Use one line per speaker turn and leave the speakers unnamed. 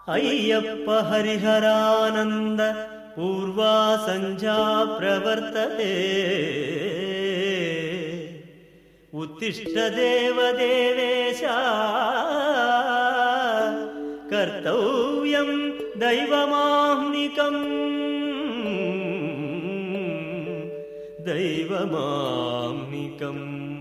अय्यप्प हरिहरानन्द पूर्वा सञ्ध्या प्रवर्तते उत्तिष्ठ देवदेवेश कर्तव्यं दैवमाह्निकम् दैवमाह्निकम्।